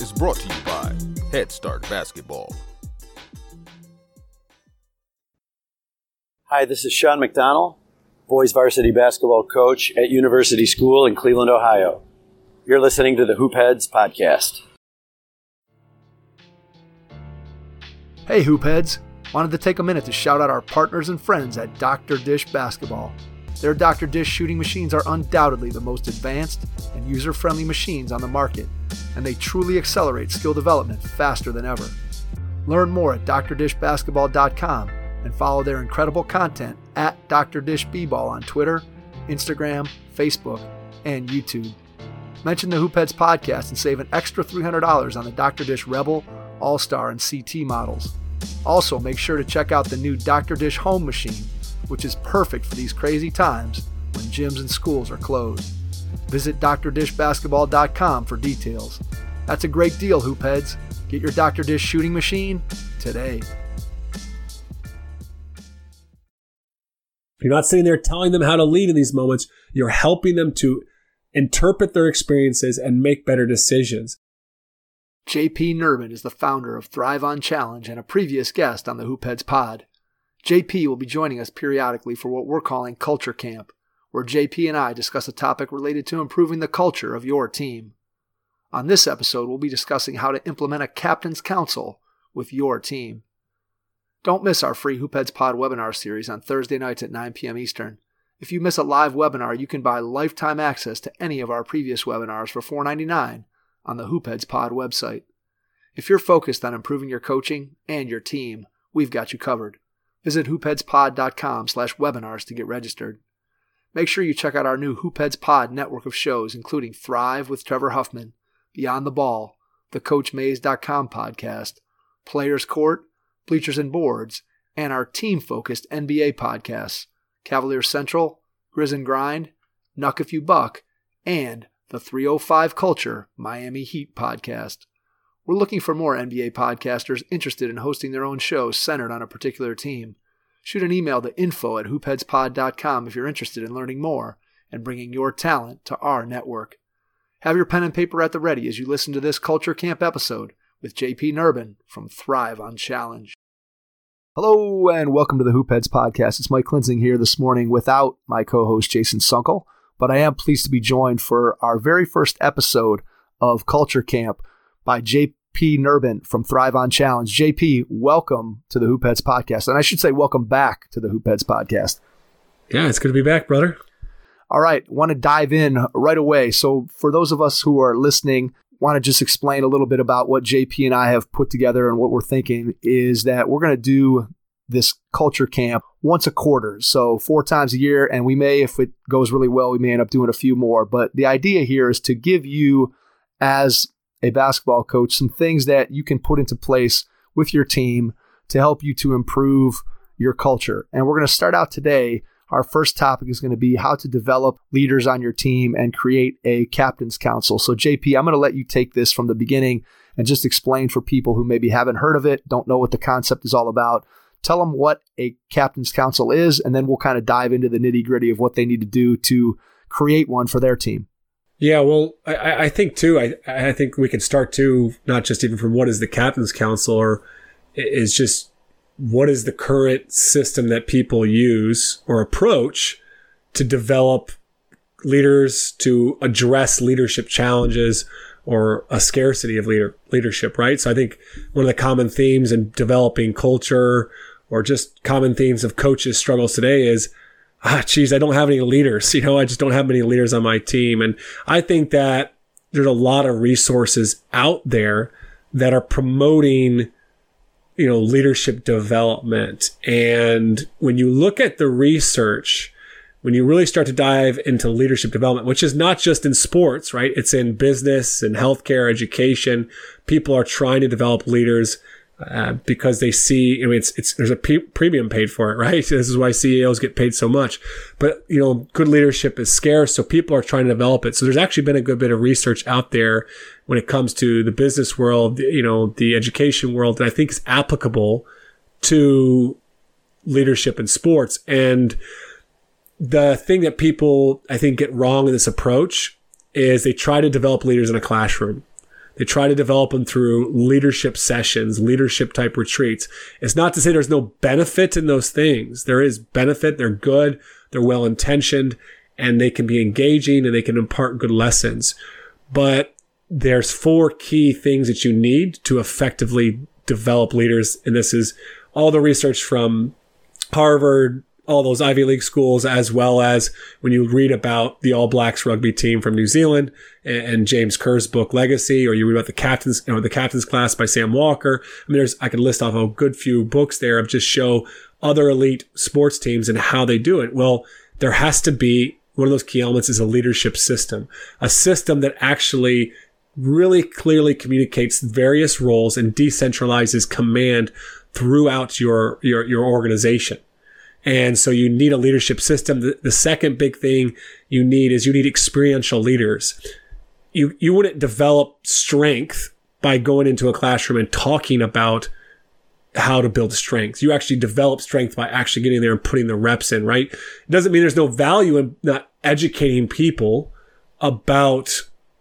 is brought to you by Head Start Basketball. Hi, this is Sean McDonald, boys varsity basketball coach at University School in Cleveland, Ohio. You're listening to the Hoopheads podcast. Hey Hoopheads! Wanted to take a minute to shout out our partners and friends at Dr. Dish Basketball. Their Dr. Dish shooting machines are undoubtedly the most advanced and user-friendly machines on the market, and they truly accelerate skill development faster than ever. Learn more at drdishbasketball.com and follow their incredible content at Dr. Dish B-Ball on Twitter, Instagram, Facebook, and YouTube. Mention the Hoopheads podcast and save an extra $300 on the Dr. Dish Rebel, All-Star, and CT models. Also, make sure to check out the new Dr. Dish Home Machine, which is perfect for these crazy times when gyms and schools are closed. Visit drdishbasketball.com for details. That's a great deal, Hoopheads. Get your Dr. Dish shooting machine today. You're not sitting there telling them how to lead in these moments. You're helping them to interpret their experiences and make better decisions. JP Nerbun is the founder of Thrive on Challenge and a previous guest on the Hoopheads pod. JP will be joining us periodically for what we're calling Culture Camp, where JP and I discuss a topic related to improving the culture of your team. On this episode, we'll be discussing how to implement a Captain's Council with your team. Don't miss our free Hoopheads Pod webinar series on Thursday nights at 9 p.m. Eastern. If you miss a live webinar, you can buy lifetime access to any of our previous webinars for $4.99 on the Hoopheads Pod website. If you're focused on improving your coaching and your team, we've got you covered. Visit hoopheadspod.com/webinars to get registered. Make sure you check out our new Hoopheads Pod network of shows, including Thrive with Trevor Huffman, Beyond the Ball, the CoachMaze.com podcast, Players Court, Bleachers and Boards, and our team-focused NBA podcasts, Cavaliers Central, Grizz and Grind, Nuck If You Buck, and the 305 Culture Miami Heat podcast. We're looking for more NBA podcasters interested in hosting their own shows centered on a particular team. Shoot an email to info@hoopheadspod.com if you're interested in learning more and bringing your talent to our network. Have your pen and paper at the ready as you listen to this Culture Camp episode with JP Nerbun from Thrive on Challenge. Hello and welcome to the Hoopheads podcast. It's Mike Klinzing here this morning without my co-host Jason Sunkel, but I am pleased to be joined for our very first episode of Culture Camp by JP Nerbun from Thrive on Challenge. JP, welcome to the Hoopheads podcast. And I should say welcome back to the Hoopheads podcast. Yeah, it's good to be back, brother. All right, want to dive in right away. So for those of us who are listening, want to just explain a little bit about what JP and I have put together, and what we're thinking is that we're going to do this Culture Camp once a quarter, so 4 times a year, and we may, if it goes really well, we may end up doing a few more. But the idea here is to give you, as a basketball coach, some things that you can put into place with your team to help you to improve your culture. And we're going to start out today. Our first topic is going to be how to develop leaders on your team and create a captain's council. So JP, I'm going to let you take this from the beginning and just explain for people who maybe haven't heard of it, don't know what the concept is all about. Tell them what a captain's council is, and then we'll kind of dive into the nitty-gritty of what they need to do to create one for their team. Yeah, well, I think too, I think we could start too, not just even from what is the Captain's Council, or is just what is the current system that people use or approach to develop leaders, to address leadership challenges or a scarcity of leadership, right? So I think one of the common themes in developing culture, or just common themes of coaches' struggles today, is I don't have any leaders. I just don't have many leaders on my team. And I think that there's a lot of resources out there that are promoting, leadership development. And when you look at the research, when you really start to dive into leadership development, which is not just in sports, right? It's in business and healthcare, education. People are trying to develop leaders because they see, there's a premium paid for it, right? This is why CEOs get paid so much. But, good leadership is scarce, so people are trying to develop it. So there's actually been a good bit of research out there when it comes to the business world, the education world, that I think is applicable to leadership in sports. And the thing that people, I think, get wrong in this approach is they try to develop leaders in a classroom. They try to develop them through leadership sessions, leadership type retreats. It's not to say there's no benefit in those things. There is benefit. They're good. They're well intentioned, and they can be engaging and they can impart good lessons. But there's 4 key things that you need to effectively develop leaders. And this is all the research from Harvard, all those Ivy League schools, as well as when you read about the All Blacks rugby team from New Zealand and James Kerr's book Legacy, or you read about the captain's class by Sam Walker. I mean, I could list off a good few books there of just show other elite sports teams and how they do it. Well, there has to be one of those key elements is a leadership system, a system that actually really clearly communicates various roles and decentralizes command throughout your organization. And so you need a leadership system. The second big thing you need experiential leaders. You wouldn't develop strength by going into a classroom and talking about how to build strength. You actually develop strength by actually getting there and putting the reps in, right? It doesn't mean there's no value in not educating people about,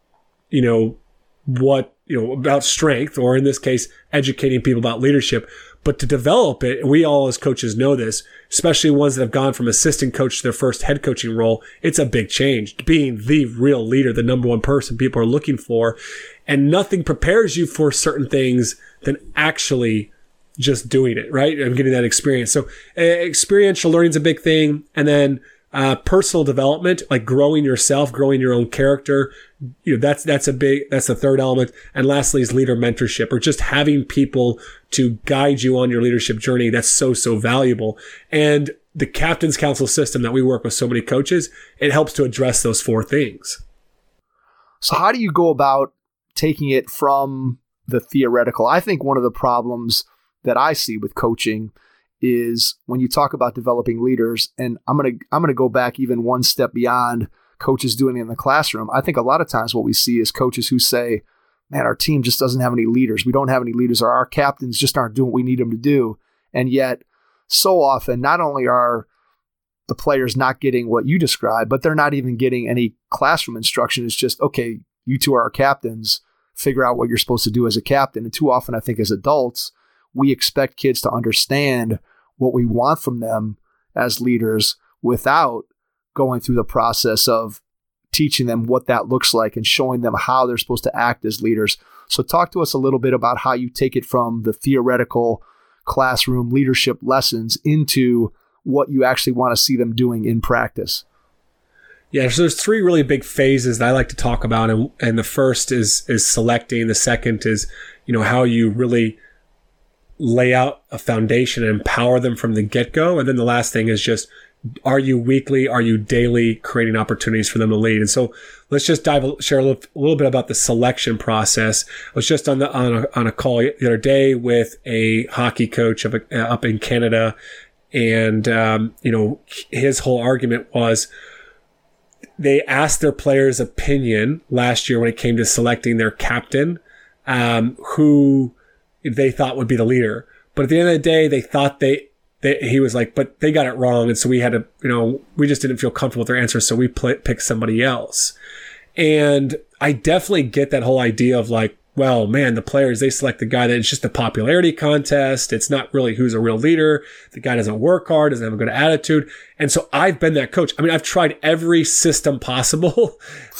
about strength, or in this case, educating people about leadership. But to develop it, and we all as coaches know this, especially ones that have gone from assistant coach to their first head coaching role, it's a big change. Being the real leader, the number one person people are looking for, and nothing prepares you for certain things than actually just doing it, right? And getting that experience. So experiential learning is a big thing. And then personal development, like growing yourself, growing your own character. That's the third element. And lastly is leader mentorship, or just having people to guide you on your leadership journey. That's so valuable. And the Captain's Council system that we work with so many coaches, it helps to address those 4 things. So how do you go about taking it from the theoretical? I think one of the problems that I see with coaching is when you talk about developing leaders, and I'm gonna go back even one step beyond coaches doing it in the classroom. I think a lot of times what we see is coaches who say, man, our team just doesn't have any leaders. We don't have any leaders, or our captains just aren't doing what we need them to do. And yet so often, not only are the players not getting what you described, but they're not even getting any classroom instruction. It's just, okay, you two are our captains, figure out what you're supposed to do as a captain. And too often, I think as adults, we expect kids to understand what we want from them as leaders without going through the process of teaching them what that looks like and showing them how they're supposed to act as leaders. So talk to us a little bit about how you take it from the theoretical classroom leadership lessons into what you actually want to see them doing in practice. Yeah, so there's 3 really big phases that I like to talk about. And the first is selecting. The second is, how you really lay out a foundation and empower them from the get-go. And then the last thing is just, are you weekly, are you daily creating opportunities for them to lead? And so let's just share a little bit about the selection process. I was just on a call the other day with a hockey coach up in Canada. And, his whole argument was they asked their players' opinion last year when it came to selecting their captain, who they thought would be the leader. But at the end of the day, they thought he was like, but they got it wrong. And so we had to, we just didn't feel comfortable with their answer. So we picked somebody else. And I definitely get that whole idea of like, well, man, the players, they select the guy that it's just a popularity contest. It's not really who's a real leader. The guy doesn't work hard, doesn't have a good attitude. And so I've been that coach. I mean, I've tried every system possible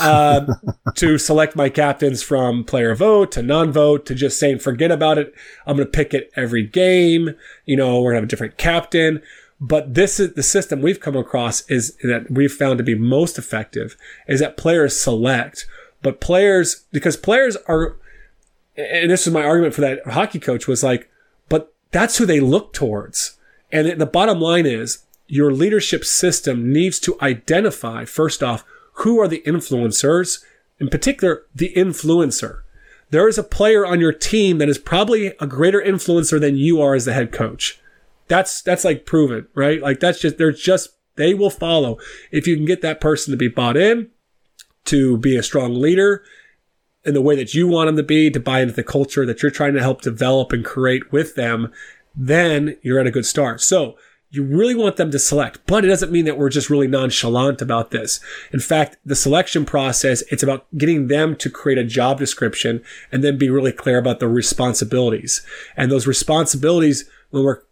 to select my captains, from player vote to non-vote to just saying, forget about it. I'm going to pick it every game. We're going to have a different captain. But this is the system we've come across is that we've found to be most effective is that players select, but because players are, and this is my argument for that hockey coach, was like, but that's who they look towards. And the bottom line is your leadership system needs to identify, first off, who are the influencers, in particular, the influencer. There is a player on your team that is probably a greater influencer than you are as the head coach. That's like proven, right? Like they will follow. If you can get that person to be bought in, to be a strong leader, in the way that you want them to be, to buy into the culture that you're trying to help develop and create with them, then you're at a good start. So you really want them to select, but it doesn't mean that we're just really nonchalant about this. In fact, the selection process, it's about getting them to create a job description and then be really clear about the responsibilities. And those responsibilities, when we're,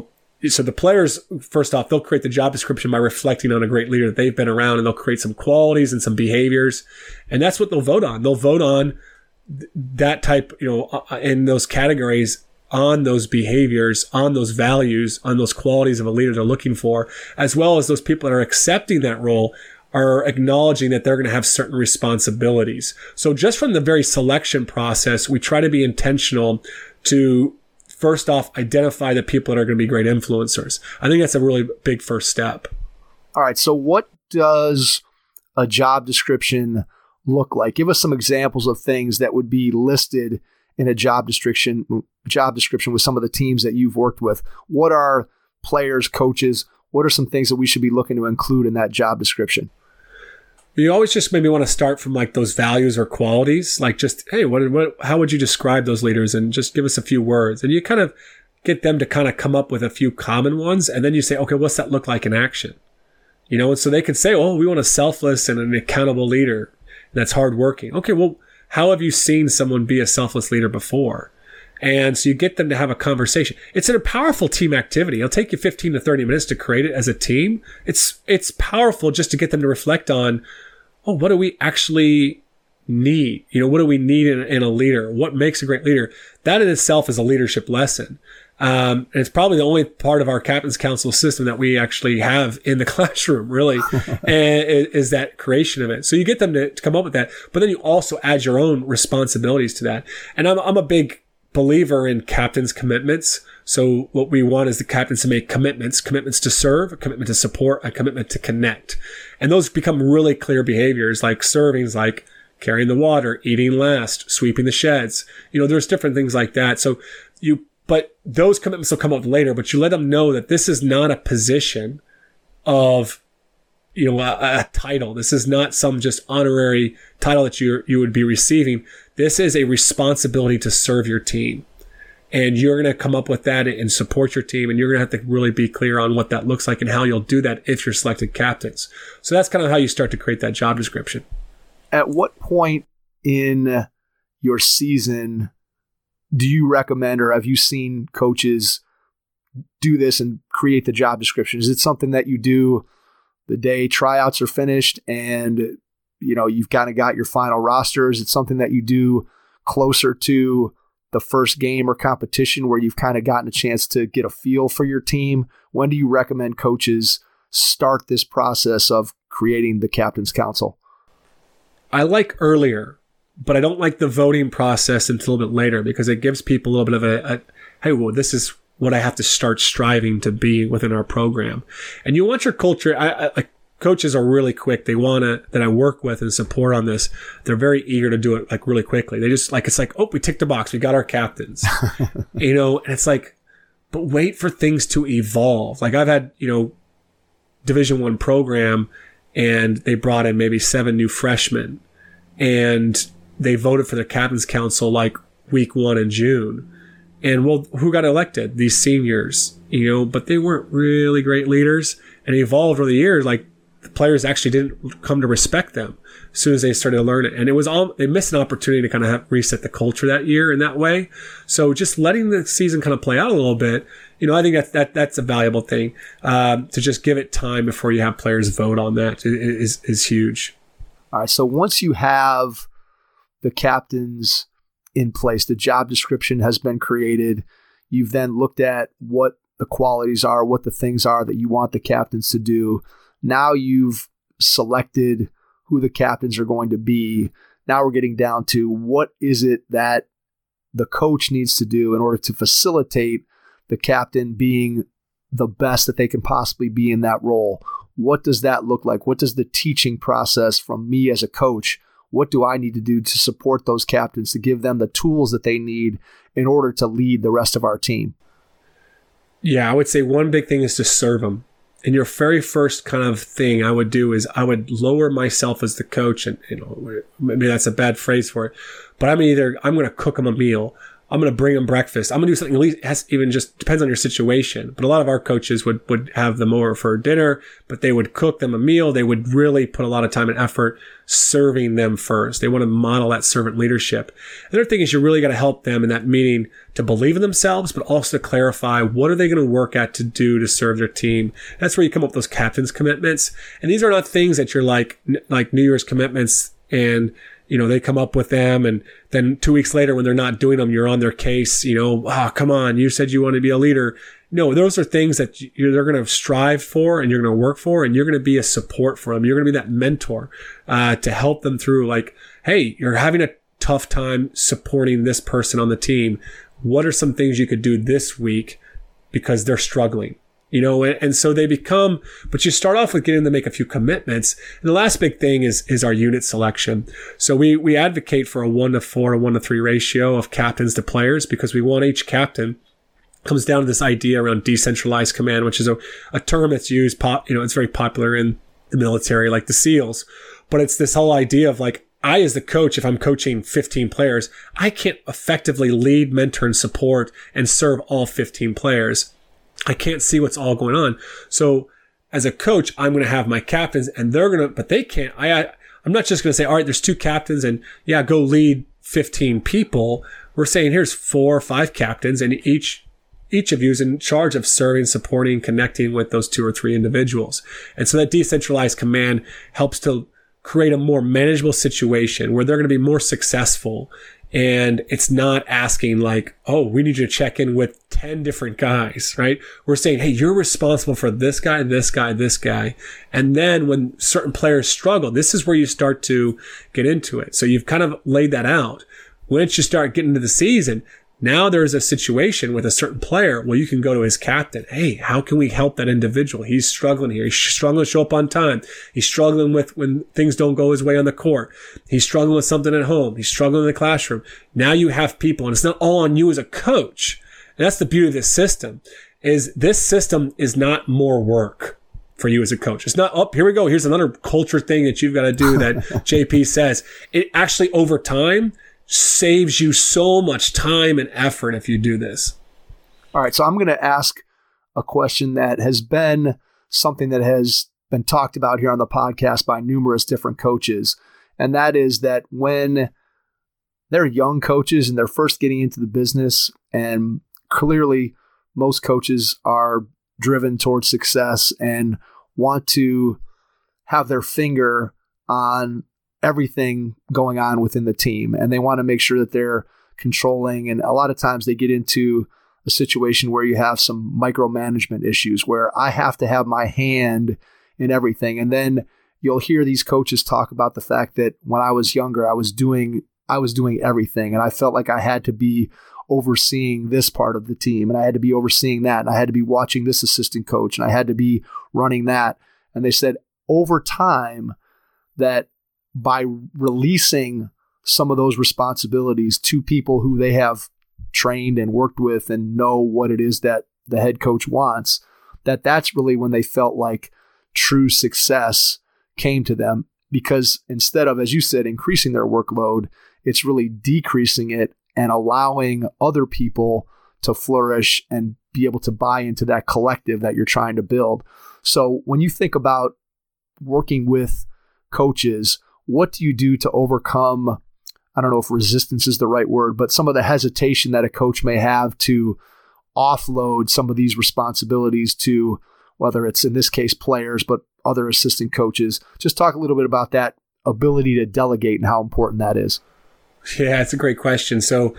so the players, first off, they'll create the job description by reflecting on a great leader that they've been around, and they'll create some qualities and some behaviors. And that's what they'll vote on. They'll vote on that type, in those categories, on those behaviors, on those values, on those qualities of a leader they're looking for, as well as those people that are accepting that role are acknowledging that they're going to have certain responsibilities. So just from the very selection process, we try to be intentional to, first off, identify the people that are going to be great influencers. I think that's a really big first step. All right. So what does a job description look like? Give us some examples of things that would be listed in a job description with some of the teams that you've worked with. What are players, coaches? What are some things that we should be looking to include in that job description? You always just maybe want to start from like those values or qualities, like just, hey, how would you describe those leaders? And just give us a few words. And you kind of get them to kind of come up with a few common ones. And then you say, okay, what's that look like in action? And so they could say, oh, we want a selfless and an accountable leader that's hardworking. Okay, well, how have you seen someone be a selfless leader before? And so you get them to have a conversation. It's a powerful team activity. It'll take you 15 to 30 minutes to create it as a team. It's powerful just to get them to reflect on, what do we actually need? What do we need in a leader? What makes a great leader? That in itself is a leadership lesson. And it's probably the only part of our Captain's Council system that we actually have in the classroom, really, and is that creation of it. So you get them to come up with that, but then you also add your own responsibilities to that. And I'm a big believer in captain's commitments. So what we want is the captains to make commitments to serve, a commitment to support, a commitment to connect. And those become really clear behaviors, like servings, like carrying the water, eating last, sweeping the sheds. There's different things like that. But those commitments will come up later, but you let them know that this is not a position of, a title. This is not some just honorary title that you would be receiving. This is a responsibility to serve your team. And you're going to come up with that and support your team. And you're going to have to really be clear on what that looks like and how you'll do that if you're selected captains. So that's kind of how you start to create that job description. At what point in your season do you recommend, or have you seen coaches do this and create the job description? Is it something that you do the day tryouts are finished and, you've kind of got your final roster? Is it something that you do closer to the first game or competition where you've kind of gotten a chance to get a feel for your team? When do you recommend coaches start this process of creating the Captain's Council? I like earlier, but I don't like the voting process until a little bit later, because it gives people a little bit of hey, well, this is what I have to start striving to be within our program. And you want your culture, coaches are really quick. They want to, that I work with and support on this, they're very eager to do it like really quickly. They just it's like, oh, we ticked the box. We got our captains, and it's like, but wait for things to evolve. Like I've had, Division I program, and they brought in maybe 7 new freshmen, and they voted for the Captain's Council like week 1 in June. And well, who got elected? These seniors, but they weren't really great leaders, and it evolved over the years. Like the players actually didn't come to respect them as soon as they started to learn it. And it was they missed an opportunity to kind of reset the culture that year in that way. So just letting the season kind of play out a little bit, I think that's a valuable thing. To just give it time before you have players vote on that is huge. All right. So once you have the captains in place, the job description has been created. You've then looked at what the qualities are, what the things are that you want the captains to do. Now you've selected who the captains are going to be. Now we're getting down to what is it that the coach needs to do in order to facilitate the captain being the best that they can possibly be in that role. What does that look like? What does the teaching process from me as a coach, what do I need to do to support those captains, to give them the tools that they need in order to lead the rest of our team? Yeah, I would say one big thing is to serve them. And your very first kind of thing I would do is I would lower myself as the coach, and maybe that's a bad phrase for it, but I'm going to cook them a meal. I'm going to bring them breakfast. I'm going to do something, at least it has even just depends on your situation. But a lot of our coaches would have them over for dinner, but they would cook them a meal. They would really put a lot of time and effort serving them first. They want to model that servant leadership. The other thing is you really got to help them in that meeting to believe in themselves, but also to clarify what are they going to work at to do to serve their team. That's where you come up with those captain's commitments. And these are not things that you're like New Year's commitments and they come up with them, and then 2 weeks later when they're not doing them, you're on their case, come on, you said you want to be a leader. No, those are things that they're going to strive for and you're going to work for, and you're going to be a support for them. You're going to be that mentor to help them through, like, hey, you're having a tough time supporting this person on the team. What are some things you could do this week because they're struggling? And so they become, but you start off with getting them to make a few commitments. And the last big thing is our unit selection. So we advocate for a 1-4 or 1-3 ratio of captains to players, because we want each captain. Comes down to this idea around decentralized command, which is a term that's used, it's very popular in the military, like the SEALs. But it's this whole idea of like, I, as the coach, if I'm coaching 15 players, I can't effectively lead, mentor, and support and serve all 15 players. I can't see what's all going on. So as a coach, I'm going to have my captains, and but they can't. I'm not just going to say, all right, there's 2 captains and go lead 15 people. We're saying here's 4 or 5 captains, and each of you is in charge of serving, supporting, connecting with those 2 or 3 individuals. And so that decentralized command helps to create a more manageable situation where they're going to be more successful. And it's not asking like, oh, we need you to check in with 10 different guys, right? We're saying, hey, you're responsible for this guy, this guy, this guy. And then when certain players struggle, this is where you start to get into it. So you've kind of laid that out. Once you start getting into the season, now there's a situation with a certain player. Well, you can go to his captain. Hey, how can we help that individual? He's struggling here. He's struggling to show up on time. He's struggling with when things don't go his way on the court. He's struggling with something at home. He's struggling in the classroom. Now you have people, and it's not all on you as a coach. And that's the beauty of this system, is this system is not more work for you as a coach. It's not, oh, here we go. Here's another culture thing that you've got to do that JP says. It actually, over time, saves you so much time and effort if you do this. All right, so I'm going to ask a question that has been something that has been talked about here on the podcast by numerous different coaches, and that is that when they're young coaches and they're first getting into the business, and clearly most coaches are driven towards success and want to have their finger on everything going on within the team, and they want to make sure that they're controlling. And a lot of times they get into a situation where you have some micromanagement issues where I have to have my hand in everything. And then you'll hear these coaches talk about the fact that when I was younger, I was doing everything, and I felt like I had to be overseeing this part of the team, and I had to be overseeing that, and I had to be watching this assistant coach, and I had to be running that. And they said over time that by releasing some of those responsibilities to people who they have trained and worked with and know what it is that the head coach wants, that's really when they felt like true success came to them. Because instead of, as you said, increasing their workload, it's really decreasing it and allowing other people to flourish and be able to buy into that collective that you're trying to build. So when you think about working with coaches, what do you do to overcome, I don't know if resistance is the right word, but some of the hesitation that a coach may have to offload some of these responsibilities to, whether it's in this case players, but other assistant coaches? Just talk a little bit about that ability to delegate and how important that is. Yeah, it's a great question. So,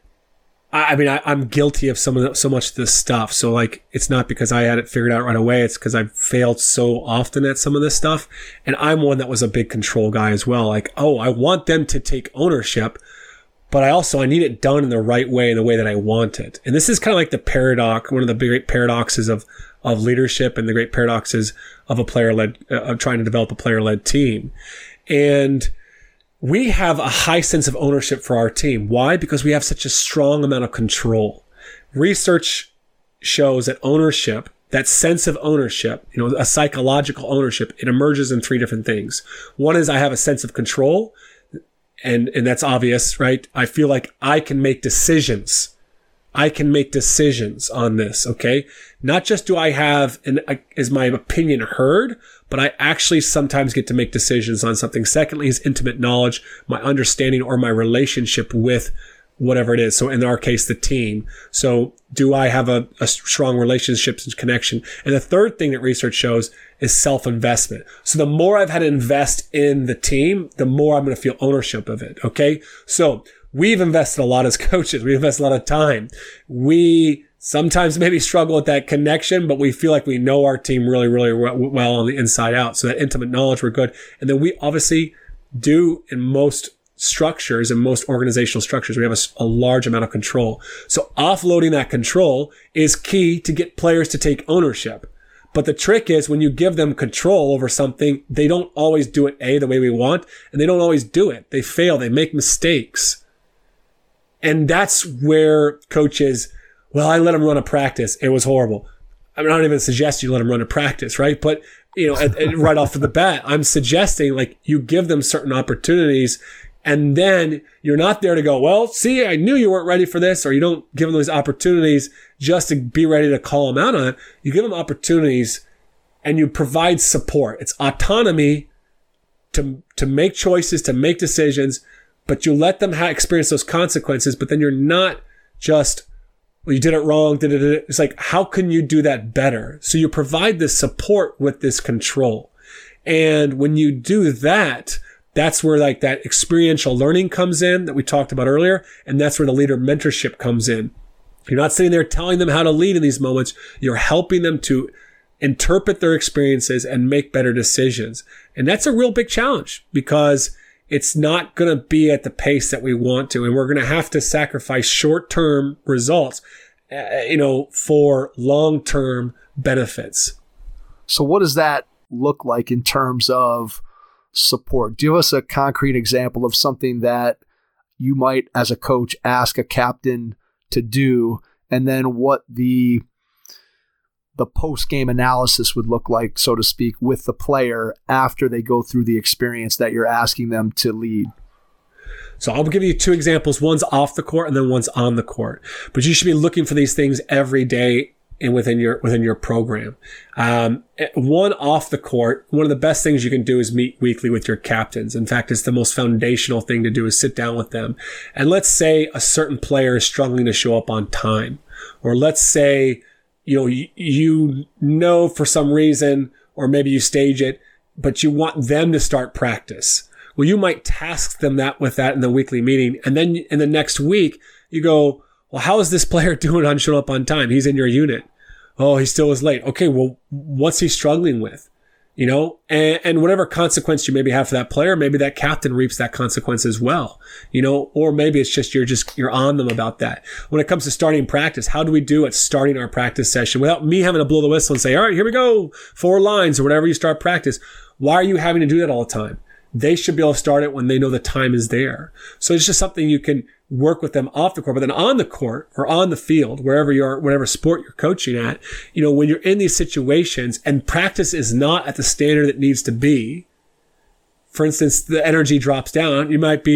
I'm guilty of so much of this stuff. So like, it's not because I had it figured out right away. It's because I've failed so often at some of this stuff. And I'm one that was a big control guy as well. Like, oh, I want them to take ownership, but I need it done in the right way, in the way that I want it. And this is kind of like the paradox, one of the great paradoxes of leadership, and the great paradoxes of of trying to develop a player-led team. And we have a high sense of ownership for our team. Why? Because we have such a strong amount of control. Research shows that ownership, that sense of ownership, a psychological ownership, it emerges in 3 different things. One is I have a sense of control, and that's obvious, right? I feel like I can make decisions. I can make decisions on this, okay? Not just do I have, is my opinion heard, but I actually sometimes get to make decisions on something. Secondly is intimate knowledge, my understanding or my relationship with whatever it is. So in our case, the team. So do I have a strong relationship and connection? And the third thing that research shows is self-investment. So the more I've had to invest in the team, the more I'm going to feel ownership of it. Okay. So we've invested a lot as coaches. We invest a lot of time. We sometimes maybe struggle with that connection, but we feel like we know our team really, really well on the inside out. So that intimate knowledge, we're good. And then we obviously do in most structures and most organizational structures, we have a large amount of control. So offloading that control is key to get players to take ownership. But the trick is when you give them control over something, they don't always do it the way we want, and they don't always do it. They fail. They make mistakes. And that's where coaches, well, I let them run a practice. It was horrible. I'm not even suggesting you let them run a practice, right? But, right off of the bat, I'm suggesting like you give them certain opportunities. And then you're not there to go, well, see, I knew you weren't ready for this, or you don't give them those opportunities just to be ready to call them out on it. You give them opportunities and you provide support. It's autonomy to make choices, to make decisions, but you let them experience those consequences. But then you're not just, well, you did it wrong. It's like, how can you do that better? So you provide this support with this control. And when you do that, that's where like that experiential learning comes in that we talked about earlier. And that's where the leader mentorship comes in. You're not sitting there telling them how to lead in these moments. You're helping them to interpret their experiences and make better decisions. And that's a real big challenge because it's not going to be at the pace that we want to. And we're going to have to sacrifice short-term results, for long-term benefits. So what does that look like in terms of support? Give us a concrete example of something that you might, as a coach, ask a captain to do, and then what the post-game analysis would look like, so to speak, with the player after they go through the experience that you're asking them to lead. So I'll give you two examples. One's off the court and then one's on the court. But you should be looking for these things every day and within your program. One off the court, one of the best things you can do is meet weekly with your captains. In fact, it's the most foundational thing to do is sit down with them. And let's say a certain player is struggling to show up on time. Or let's say, you know for some reason, or maybe you stage it, but you want them to start practice. Well, you might task them with that in the weekly meeting. And then in the next week, you go, well, how is this player doing on showing up on time? He's in your unit. Oh, he still was late. Okay, well, what's he struggling with? And whatever consequence you maybe have for that player, maybe that captain reaps that consequence as well, or maybe it's just you're on them about that. When it comes to starting practice, how do we do at starting our practice session without me having to blow the whistle and say, all right, here we go, 4 lines or whatever you start practice? Why are you having to do that all the time? They should be able to start it when they know the time is there. So it's just something you can work with them off the court, but then on the court or on the field, wherever you are, whatever sport you're coaching at, when you're in these situations and practice is not at the standard that needs to be, for instance, the energy drops down, you might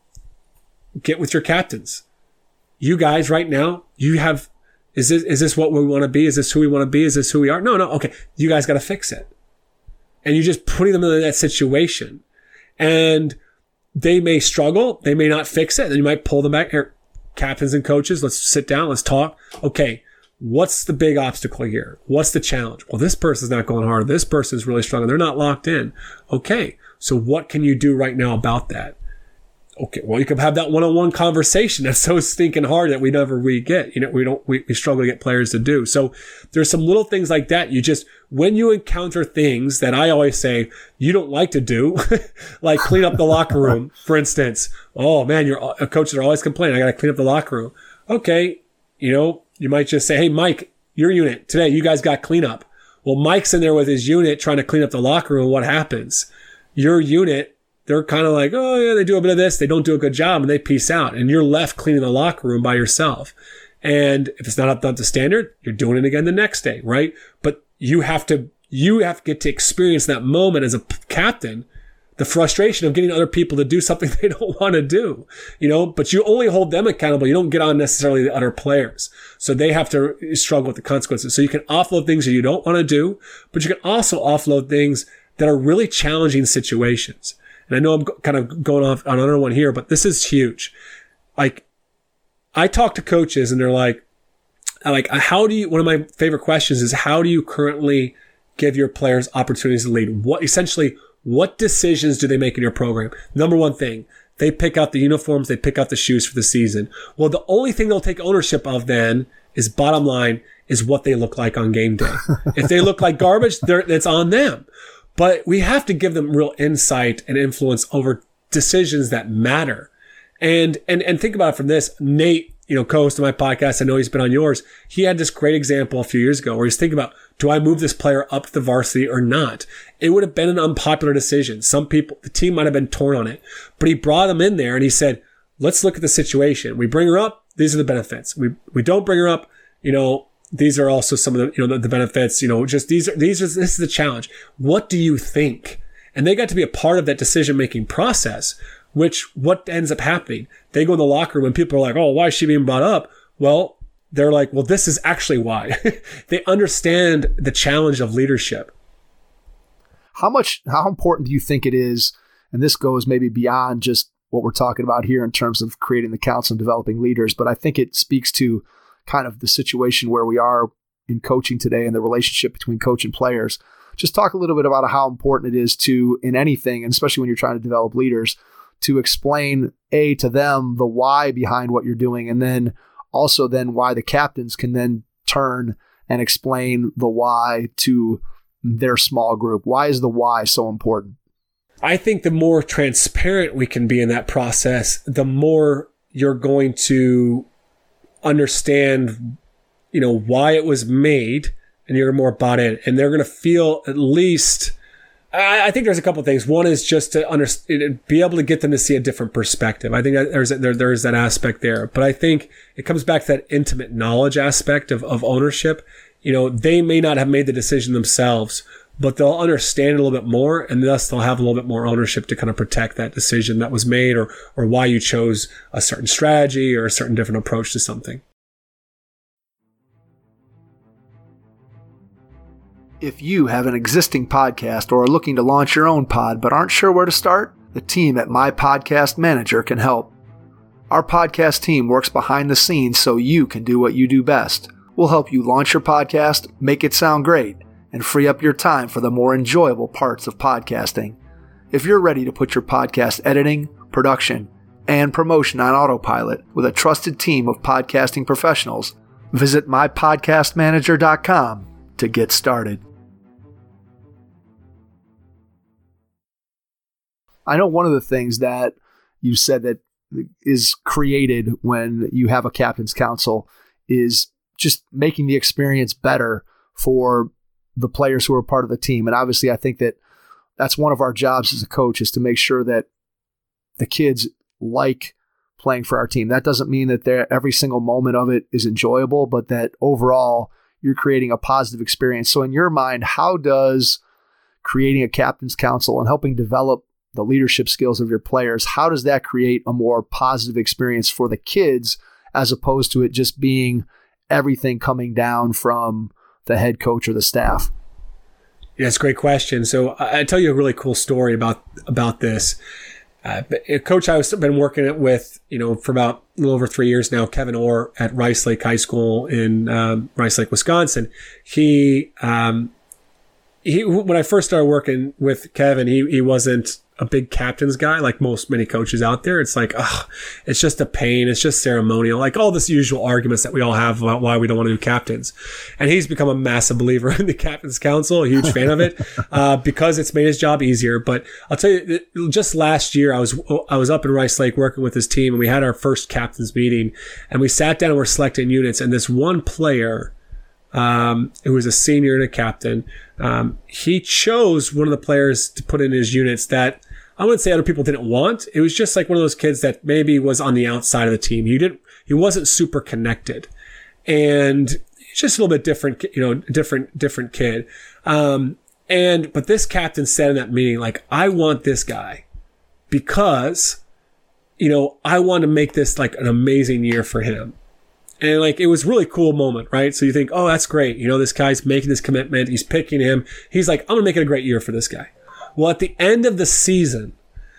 get with your captains. You guys right now, is this what we want to be? Is this who we want to be? Is this who we are? No. Okay. You guys got to fix it. And you're just putting them in that situation. And they may struggle. They may not fix it. Then you might pull them back. Here, captains and coaches, let's sit down. Let's talk. Okay, what's the big obstacle here? What's the challenge? Well, this person's not going hard. This person's really struggling. They're not locked in. Okay, so what can you do right now about that? Okay, well, you can have that one-on-one conversation that's so stinking hard that we get. We struggle to get players to do. So there's some little things like that. When you encounter things that I always say you don't like to do, like clean up the locker room, for instance. Oh man, your coaches are always complaining, I got to clean up the locker room. Okay, you might just say, hey, Mike, your unit today, you guys got cleanup. Well, Mike's in there with his unit trying to clean up the locker room. What happens? Your unit, they're kind of like, oh yeah, they do a bit of this. They don't do a good job and they peace out. And you're left cleaning the locker room by yourself. And if it's not up to standard, you're doing it again the next day, right? But you have to get to experience that moment as a captain the frustration of getting other people to do something they don't want to do, but you only hold them accountable. You don't get on necessarily the other players. So they have to struggle with the consequences. So you can offload things that you don't want to do, but you can also offload things that are really challenging situations. And I know I'm kind of going off on another one here, but this is huge. Like, I talk to coaches and they're like, one of my favorite questions is, how do you currently give your players opportunities to lead? What decisions do they make in your program? Number one thing, they pick out the uniforms, they pick out the shoes for the season. Well, the only thing they'll take ownership of then is, bottom line, is what they look like on game day. If they look like garbage, it's on them. But we have to give them real insight and influence over decisions that matter. And think about it from this. Nate, co-host of my podcast, I know he's been on yours. He had this great example a few years ago where he's thinking about, do I move this player up to the varsity or not? It would have been an unpopular decision. Some people, the team might have been torn on it, but he brought him in there and he said, let's look at the situation. We bring her up. These are the benefits. We don't bring her up. These are also some of the, the benefits, just this is the challenge. What do you think? And they got to be a part of that decision-making process, what ends up happening? They go in the locker room and people are like, oh, why is she being brought up? Well, they're like, well, this is actually why. They understand the challenge of leadership. How important do you think it is, and this goes maybe beyond just what we're talking about here in terms of creating the council and developing leaders, but I think it speaks to kind of the situation where we are in coaching today and the relationship between coach and players. Just talk a little bit about how important it is to, in anything, and especially when you're trying to develop leaders, to explain to them the why behind what you're doing, and then also then why the captains can then turn and explain the why to their small group. Why is the why so important? I think the more transparent we can be in that process, the more you're going to understand, why it was made, and you're more bought in, and they're going to feel at least. I think there's a couple of things. One is just to be able to get them to see a different perspective. I think that there's that aspect there, but I think it comes back to that intimate knowledge aspect of ownership. They may not have made the decision themselves, but they'll understand it a little bit more, and thus they'll have a little bit more ownership to kind of protect that decision that was made, or why you chose a certain strategy or a certain different approach to something. If you have an existing podcast or are looking to launch your own pod but aren't sure where to start, the team at My Podcast Manager can help. Our podcast team works behind the scenes so you can do what you do best. We'll help you launch your podcast, make it sound great, and free up your time for the more enjoyable parts of podcasting. If you're ready to put your podcast editing, production, and promotion on autopilot with a trusted team of podcasting professionals, visit mypodcastmanager.com to get started. I know one of the things that you said that is created when you have a captain's council is just making the experience better for the players who are part of the team. And obviously I think that that's one of our jobs as a coach, is to make sure that the kids like playing for our team. That doesn't mean that every single moment of it is enjoyable, but that overall you're creating a positive experience. So in your mind, how does creating a captain's council and helping develop the leadership skills of your players, how does that create a more positive experience for the kids, as opposed to it just being everything coming down from the head coach or the staff? Yeah, it's a great question. So I'll tell you a really cool story about this. A coach I've been working with, for about a little over 3 years now, Kevin Orr at Rice Lake High School in Rice Lake, Wisconsin. He when I first started working with Kevin, he wasn't a big captain's guy like many coaches out there. It's like, it's just a pain. It's just ceremonial. Like all this usual arguments that we all have about why we don't want to do captains. And he's become a massive believer in the captain's council, a huge fan of it, because it's made his job easier. But I'll tell you, just last year, I was up in Rice Lake working with his team, and we had our first captain's meeting, and we sat down and we're selecting units. And this one player, who was a senior and a captain, he chose one of the players to put in his units that I wouldn't say other people didn't want. It was just like one of those kids that maybe was on the outside of the team. He wasn't super connected, and it's just a little bit different, different kid. And But this captain said in that meeting, like, I want this guy because, I want to make this like an amazing year for him. And like, it was a really cool moment, right? So you think, oh, that's great. This guy's making this commitment. He's picking him. He's like, I'm going to make it a great year for this guy. Well, at the end of the season,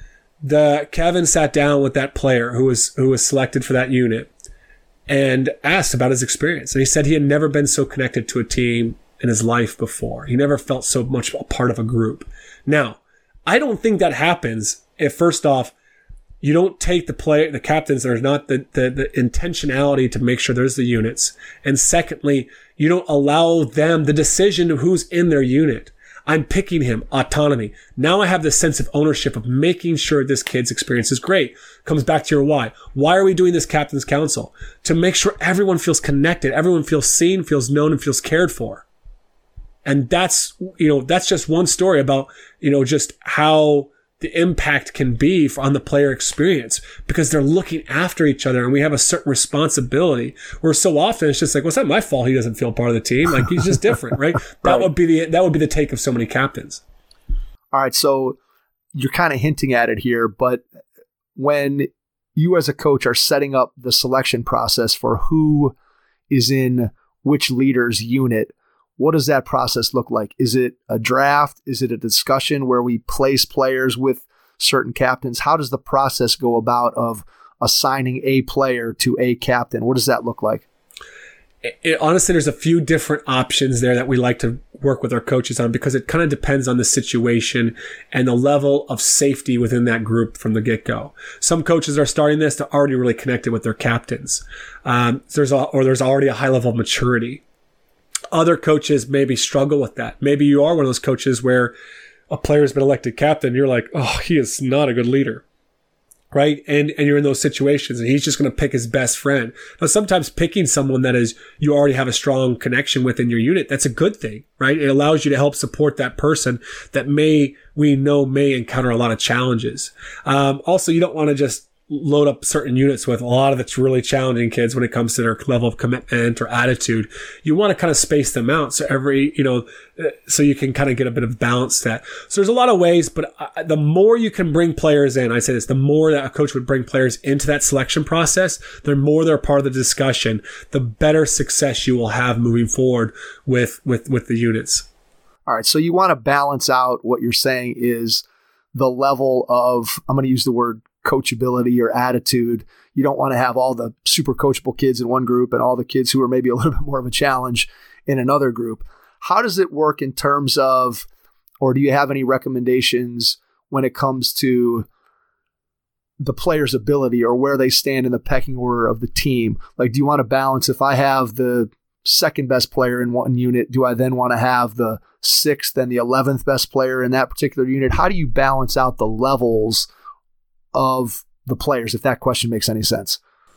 Kevin sat down with that player who was selected for that unit and asked about his experience. And he said he had never been so connected to a team in his life before. He never felt so much a part of a group. Now, I don't think that happens if, first off, you don't take the captains, there's not the intentionality to make sure there's the units. And secondly, you don't allow them the decision of who's in their unit. I'm picking him, autonomy. Now I have this sense of ownership of making sure this kid's experience is great. Comes back to your why. Why are we doing this captain's council? To make sure everyone feels connected, everyone feels seen, feels known, and feels cared for. And that's just one story about, just how the impact can be on the player experience, because they're looking after each other and we have a certain responsibility, where so often it's just like, well, it's not my fault he doesn't feel part of the team. Like, he's just different, right? That would be the take of so many captains. All right. So you're kind of hinting at it here, but when you as a coach are setting up the selection process for who is in which leader's unit, what does that process look like? Is it a draft? Is it a discussion where we place players with certain captains? How does the process go about of assigning a player to a captain? What does that look like? Honestly, there's a few different options there that we like to work with our coaches on, because it kind of depends on the situation and the level of safety within that group from the get-go. Some coaches are starting this, they're already really connected with their captains. There's already a high level of maturity. Other coaches maybe struggle with that. Maybe you are one of those coaches where a player has been elected captain. You're like, oh, he is not a good leader, right? And you're in those situations and he's just going to pick his best friend. Now, sometimes picking someone that is you already have a strong connection with in your unit, that's a good thing, right? It allows you to help support that person that may encounter a lot of challenges. Also, you don't want to just load up certain units with a lot of the really challenging kids when it comes to their level of commitment or attitude. You want to kind of space them out so so you can kind of get a bit of balance to that. So there's a lot of ways, but the more you can bring players in, I say this, the more that a coach would bring players into that selection process, the more they're part of the discussion, the better success you will have moving forward with the units. All right. So you want to balance out what you're saying is the level of, I'm going to use the word coachability or attitude. You don't want to have all the super coachable kids in one group and all the kids who are maybe a little bit more of a challenge in another group. How does it work in terms of, or do you have any recommendations when it comes to the player's ability or where they stand in the pecking order of the team? Like, do you want to balance, if I have the second best player in one unit, do I then want to have the sixth and the 11th best player in that particular unit? How do you balance out the levels of the players, if that question makes any sense?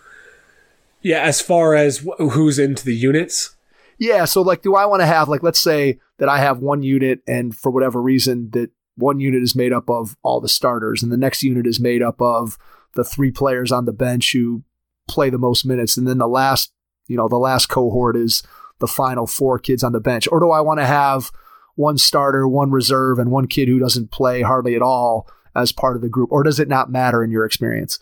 Yeah, as far as who's into the units? Yeah, so like, do I want to have, like, let's say that I have one unit and for whatever reason that one unit is made up of all the starters and the next unit is made up of the three players on the bench who play the most minutes, and then the last cohort is the final four kids on the bench? Or do I want to have one starter, one reserve, and one kid who doesn't play hardly at all as part of the group? Or does it not matter in your experience?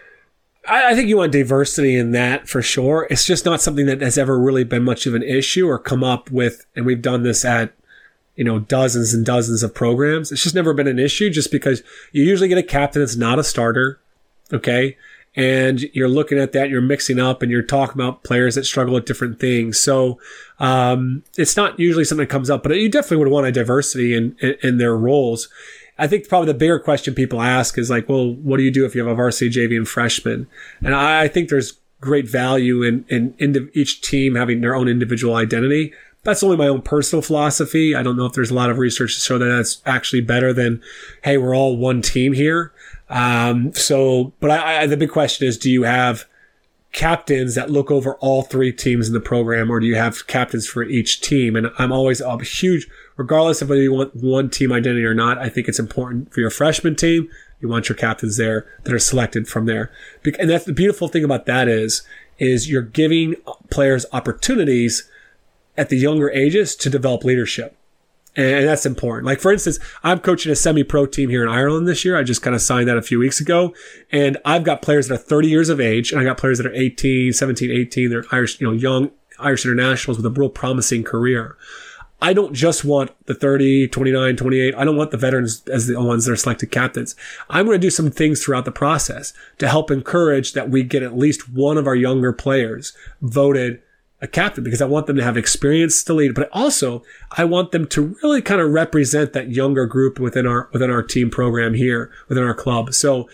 I think you want diversity in that for sure. It's just not something that has ever really been much of an issue or come up with. And we've done this at, dozens and dozens of programs. It's just never been an issue, just because you usually get a captain that's not a starter. Okay. And you're looking at that, you're mixing up and you're talking about players that struggle at different things. So, it's not usually something that comes up, but you definitely would want a diversity in their roles. I think probably the bigger question people ask is like, well, what do you do if you have a varsity, JV, and freshman? And I think there's great value in each team having their own individual identity. That's only my own personal philosophy. I don't know if there's a lot of research to show that that's actually better than, hey, we're all one team here. But the big question is, do you have captains that look over all three teams in the program, or do you have captains for each team? And I'm always a huge, regardless of whether you want one team identity or not, I think it's important for your freshman team. You want your captains there that are selected from there. And that's the beautiful thing about that is you're giving players opportunities at the younger ages to develop leadership. And that's important. Like, for instance, I'm coaching a semi-pro team here in Ireland this year. I just kind of signed that a few weeks ago. And I've got players that are 30 years of age, and I got players that are 18, 17, 18. They're Irish, young Irish internationals with a real promising career. I don't just want the 30, 29, 28. I don't want the veterans as the ones that are selected captains. I'm going to do some things throughout the process to help encourage that we get at least one of our younger players voted a captain, because I want them to have experience to lead, but also I want them to really kind of represent that younger group within our team program here, within our club. So,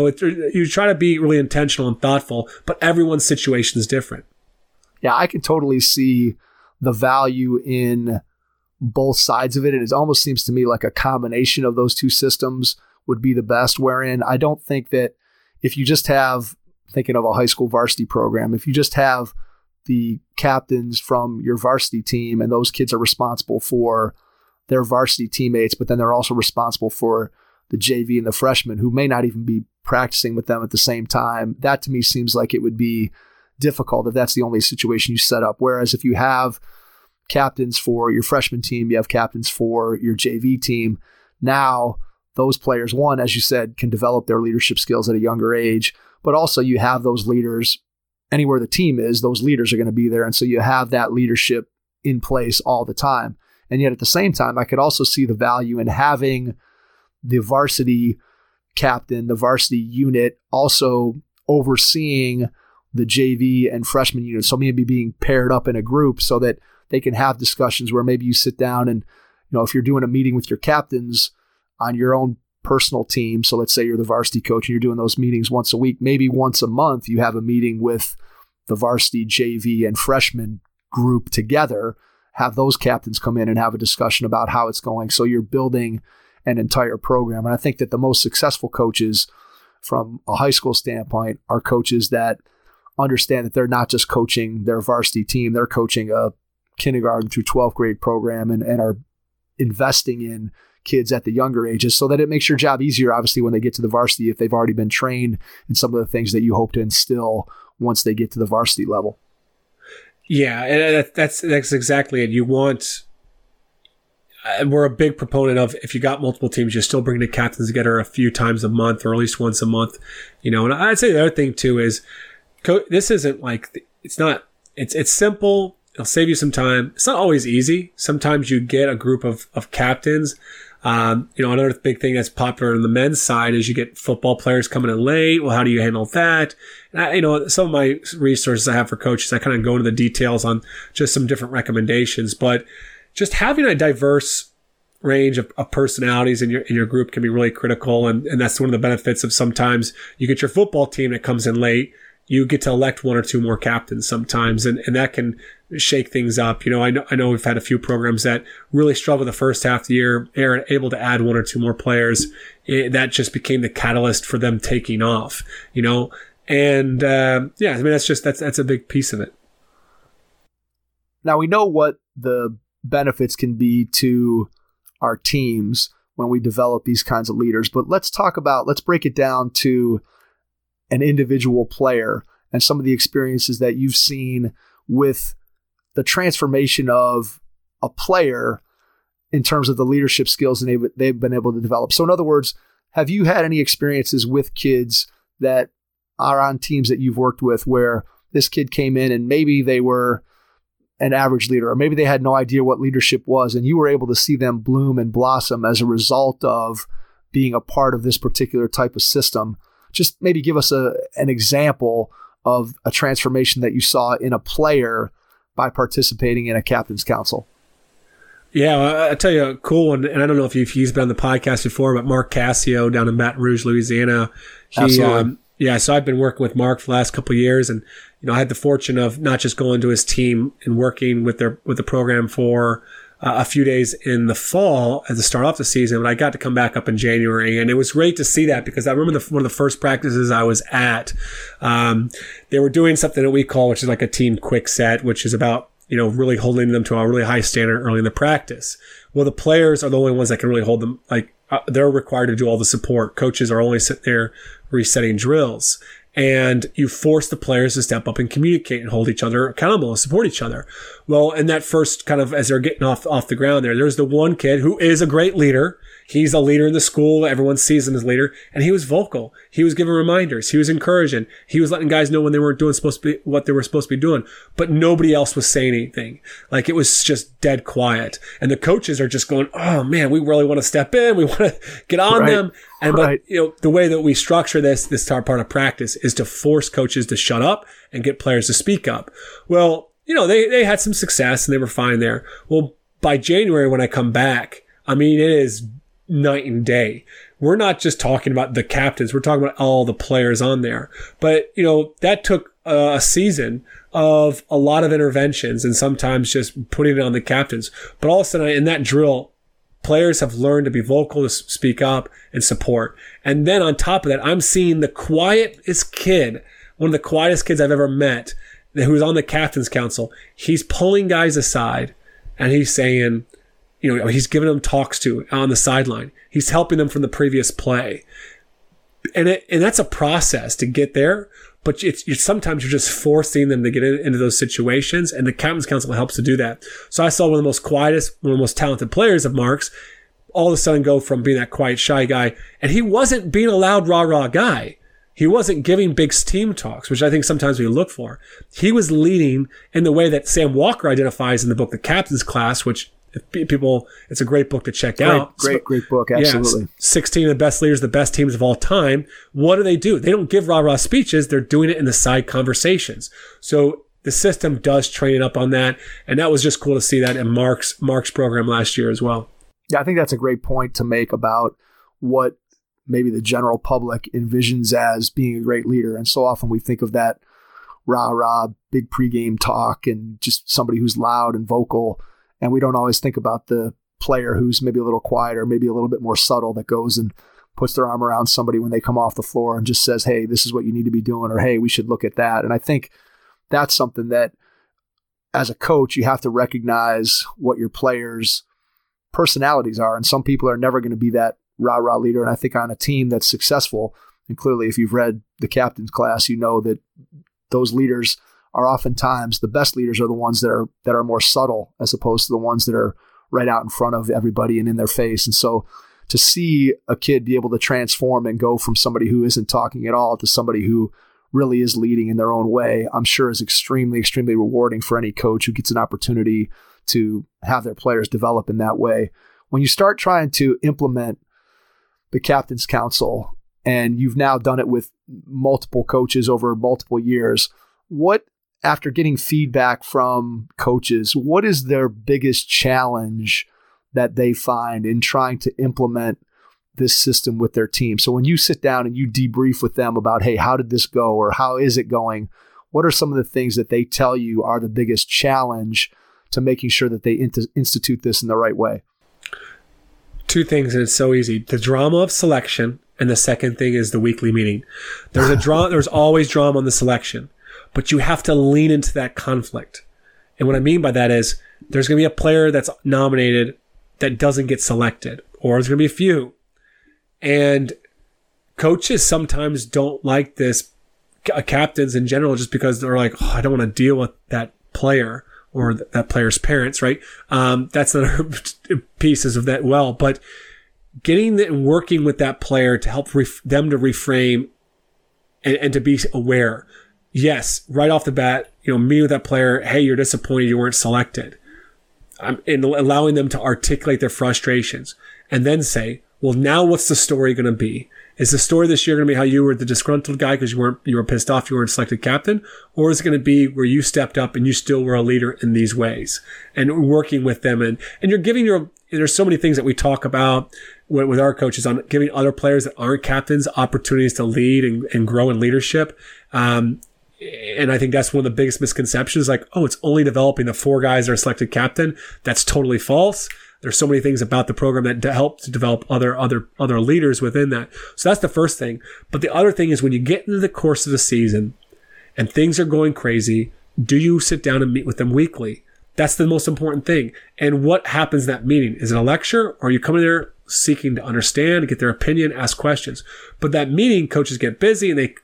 you try to be really intentional and thoughtful, but everyone's situation is different. Yeah, I can totally see the value in both sides of it. And it almost seems to me like a combination of those two systems would be the best, wherein I don't think that if you just have, thinking of a high school varsity program, if you just have the captains from your varsity team and those kids are responsible for their varsity teammates, but then they're also responsible for the JV and the freshmen who may not even be practicing with them at the same time. That to me seems like it would be difficult if that's the only situation you set up. Whereas if you have captains for your freshman team, you have captains for your JV team, now those players, one, as you said, can develop their leadership skills at a younger age, but also you have those leaders anywhere the team is, those leaders are going to be there. And so you have that leadership in place all the time. And yet at the same time, I could also see the value in having the varsity captain, the varsity unit, also overseeing the JV and freshman unit. So maybe being paired up in a group so that they can have discussions where maybe you sit down and, if you're doing a meeting with your captains on your own personal team. So let's say you're the varsity coach and you're doing those meetings once a week, maybe once a month, you have a meeting with the varsity, JV, and freshman group together, have those captains come in and have a discussion about how it's going. So you're building an entire program. And I think that the most successful coaches from a high school standpoint are coaches that understand that they're not just coaching their varsity team, they're coaching a kindergarten through 12th grade program and are investing in kids at the younger ages so that it makes your job easier, obviously, when they get to the varsity, if they've already been trained in some of the things that you hope to instill once they get to the varsity level. Yeah, and that's exactly it. You want, we're a big proponent of, if you got multiple teams, you still bring the captains together a few times a month or at least once a month, and I'd say the other thing too is, this isn't like, it's simple. It'll save you some time. It's not always easy. Sometimes you get a group of captains. Another big thing that's popular on the men's side is you get football players coming in late. Well, how do you handle that? And some of my resources I have for coaches, I kind of go into the details on just some different recommendations, but just having a diverse range of personalities in your group can be really critical. And that's one of the benefits of sometimes you get your football team that comes in late. You get to elect one or two more captains sometimes, and that can shake things up. I know we've had a few programs that really struggled the first half of the year, are able to add one or two more players. That just became the catalyst for them taking off, and that's a big piece of it. Now we know what the benefits can be to our teams when we develop these kinds of leaders, but let's break it down to an individual player and some of the experiences that you've seen with the transformation of a player in terms of the leadership skills and they've been able to develop. So in other words, have you had any experiences with kids that are on teams that you've worked with where this kid came in and maybe they were an average leader, or maybe they had no idea what leadership was, and you were able to see them bloom and blossom as a result of being a part of this particular type of system? Just maybe give us an example of a transformation that you saw in a player by participating in a captain's council. Yeah, I'll tell you a cool one, and I don't know if he's been on the podcast before, but Mark Cassio down in Baton Rouge, Louisiana. So I've been working with Mark for the last couple of years, and I had the fortune of not just going to his team and working with the program for a few days in the fall at the start off the season, but I got to come back up in January, and it was great to see that because I remember one of the first practices I was at, they were doing something that we call, which is like a team quick set, which is about, really holding them to a really high standard early in the practice. Well, the players are the only ones that can really hold them, they're required to do all the support. Coaches are only sitting there resetting drills. and you force the players to step up and communicate and hold each other accountable and support each other. Well, in that first kind of, as they're getting off the ground there's the one kid who is a great leader. He's a leader in the school. Everyone sees him as leader. And he was vocal. He was giving reminders. He was encouraging. He was letting guys know when they weren't doing what they were supposed to be doing. But nobody else was saying anything. Like, it was just dead quiet. And the coaches are just going, oh man, we really want to step in. We want to get on them. And but the way that we structure this part of practice is to force coaches to shut up and get players to speak up. Well, they had some success and they were fine there. Well, by January when I come back, I mean, it is night and day. We're not just talking about the captains. We're talking about all the players on there. But, that took a season of a lot of interventions and sometimes just putting it on the captains. But all of a sudden, in that drill, players have learned to be vocal, to speak up and support. And then on top of that, I'm seeing the quietest kid, one of the quietest kids I've ever met, who's on the captain's council. He's pulling guys aside and he's saying, he's giving them talks to on the sideline. He's helping them from the previous play. And that's a process to get there. But sometimes you're just forcing them to get into those situations, and the captain's council helps to do that. So I saw one of the most quietest, one of the most talented players of Mark's all of a sudden go from being that quiet, shy guy, and he wasn't being a loud, rah-rah guy. He wasn't giving big team talks, which I think sometimes we look for. He was leading in the way that Sam Walker identifies in the book, The Captain's Class, which it's a great book to check out. Great book. Absolutely. Yeah, 16 of the best leaders, the best teams of all time. What do? They don't give rah-rah speeches. They're doing it in the side conversations. So the system does train it up on that. And that was just cool to see that in Mark's program last year as well. Yeah, I think that's a great point to make about what maybe the general public envisions as being a great leader. And so often we think of that rah-rah, big pregame talk and just somebody who's loud and vocal. And we don't always think about the player who's maybe a little quieter, maybe a little bit more subtle, that goes and puts their arm around somebody when they come off the floor and just says, hey, this is what you need to be doing, or hey, we should look at that. And I think that's something that as a coach, you have to recognize what your players' personalities are. And some people are never going to be that rah-rah leader. And I think on a team that's successful, and clearly if you've read The Captain's Class, you know that those leaders are oftentimes the best leaders are the ones that are more subtle as opposed to the ones that are right out in front of everybody and in their face. And so to see a kid be able to transform and go from somebody who isn't talking at all to somebody who really is leading in their own way, I'm sure is extremely, extremely rewarding for any coach who gets an opportunity to have their players develop in that way. When you start trying to implement the Captain's Council, and you've now done it with multiple coaches over multiple years, after getting feedback from coaches, what is their biggest challenge that they find in trying to implement this system with their team? So when you sit down and you debrief with them about, hey, how did this go, or how is it going? What are some of the things that they tell you are the biggest challenge to making sure that they institute this in the right way? Two things, and it's so easy. The drama of selection, and the second thing is the weekly meeting. There's always drama on the selection. But you have to lean into that conflict. And what I mean by that is there's going to be a player that's nominated that doesn't get selected, or there's going to be a few. And coaches sometimes don't like this, captains in general, just because they're like, I don't want to deal with that player or that player's parents, right? That's another pieces of that well. But getting and working with that player to help them to reframe and to be aware. Yes, right off the bat, meeting with that player, hey, you're disappointed you weren't selected. And allowing them to articulate their frustrations and then say, well, now what's the story going to be? Is the story this year going to be how you were the disgruntled guy because you were pissed off you weren't selected captain? Or is it going to be where you stepped up and you still were a leader in these ways and working with them? And you're giving there's so many things that we talk about with our coaches on giving other players that aren't captains opportunities to lead and grow in leadership. And I think that's one of the biggest misconceptions, like, oh, it's only developing the 4 guys that are selected captain. That's totally false. There's so many things about the program that help to develop other leaders within that. So that's the first thing. But the other thing is when you get into the course of the season and things are going crazy, do you sit down and meet with them weekly? That's the most important thing. And what happens in that meeting? Is it a lecture, or are you coming there seeking to understand, get their opinion, ask questions? But that meeting, coaches get busy and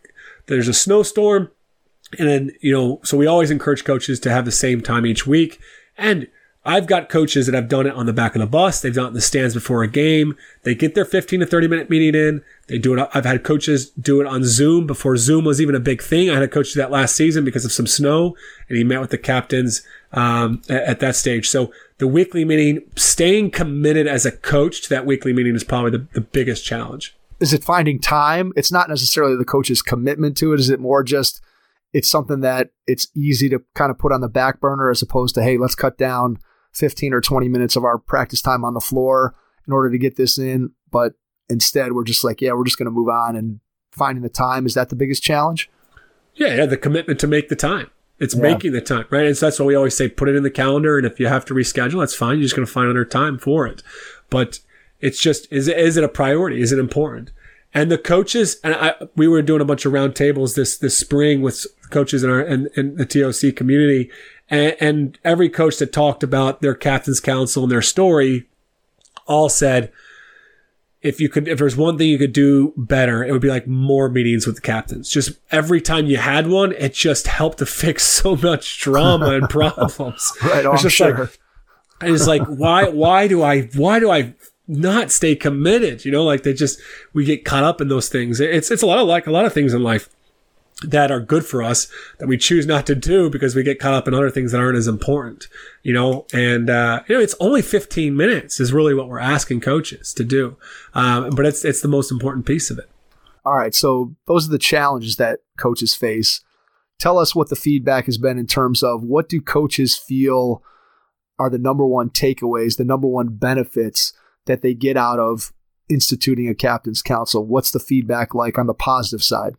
there's a snowstorm. And then, so we always encourage coaches to have the same time each week. And I've got coaches that have done it on the back of the bus. They've done it in the stands before a game. They get their 15 to 30 minute meeting in. They do it. I've had coaches do it on Zoom before Zoom was even a big thing. I had a coach do that last season because of some snow, and he met with the captains at that stage. So the weekly meeting, staying committed as a coach to that weekly meeting is probably the biggest challenge. Is it finding time? It's not necessarily the coach's commitment to it. Is it more just it's something that it's easy to kind of put on the back burner as opposed to, hey, let's cut down 15 or 20 minutes of our practice time on the floor in order to get this in. But instead, we're just like, we're just going to move on, and finding the time. Is that the biggest challenge? Yeah, the commitment to make the time. It's making the time, right? And so that's why we always say, put it in the calendar. And if you have to reschedule, that's fine. You're just going to find another time for it. But it's just, is it a priority? Is it important? And the coaches, and we were doing a bunch of round tables this spring with coaches in the TOC community. And every coach that talked about their captain's council and their story all said, if there's one thing you could do better, it would be like more meetings with the captains. Just every time you had one, it just helped to fix so much drama and problems. Right, I'm sure. It's like, why do I not stay committed? We get caught up in those things. It's a lot of things in life that are good for us that we choose not to do because we get caught up in other things that aren't as important, and it's only 15 minutes is really what we're asking coaches to do. But it's the most important piece of it. All right. So those are the challenges that coaches face. Tell us what the feedback has been in terms of what do coaches feel are the number one takeaways, the number one benefits that they get out of instituting a captain's council. What's the feedback like on the positive side?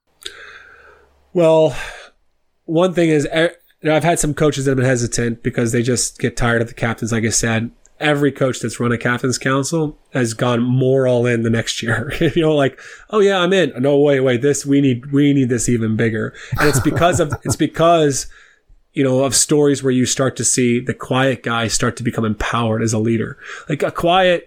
Well, one thing is, I've had some coaches that have been hesitant because they just get tired of the captains. Like I said, every coach that's run a captain's council has gone more all in the next year. Oh yeah, I'm in. No, wait, we need this even bigger. And it's because of stories where you start to see the quiet guy start to become empowered as a leader. Like a quiet,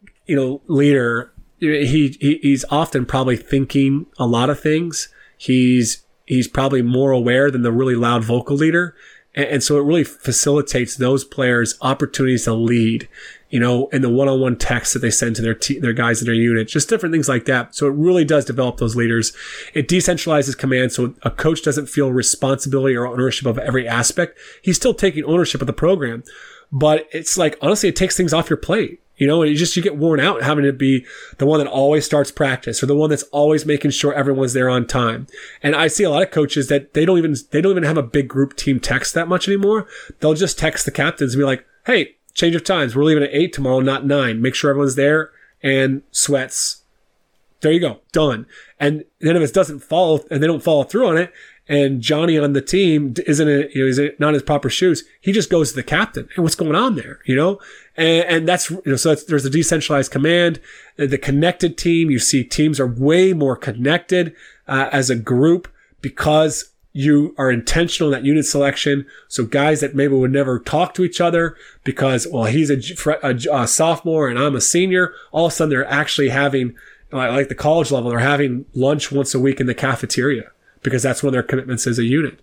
leader, he's often probably thinking a lot of things. He's probably more aware than the really loud vocal leader. And so it really facilitates those players opportunities to lead, in the one-on-one texts that they send to their guys in their unit, just different things like that. So it really does develop those leaders. It decentralizes command. So a coach doesn't feel responsibility or ownership of every aspect. He's still taking ownership of the program, but it's like, honestly, it takes things off your plate. And you get worn out having to be the one that always starts practice or the one that's always making sure everyone's there on time. And I see a lot of coaches that they don't even have a big group team text that much anymore. They'll just text the captains and be like, hey, change of times. We're leaving at 8 tomorrow, not 9. Make sure everyone's there and sweats. There you go. Done. And then if it doesn't follow and they don't follow through on it, and Johnny on the team isn't not in his proper shoes, he just goes to the captain. And what's going on there? And that's, there's a decentralized command, the connected team. You see teams are way more connected, as a group because you are intentional in that unit selection. So guys that maybe would never talk to each other because, well, he's a sophomore and I'm a senior. All of a sudden they're actually having, like the college level, they're having lunch once a week in the cafeteria, because that's one of their commitments as a unit.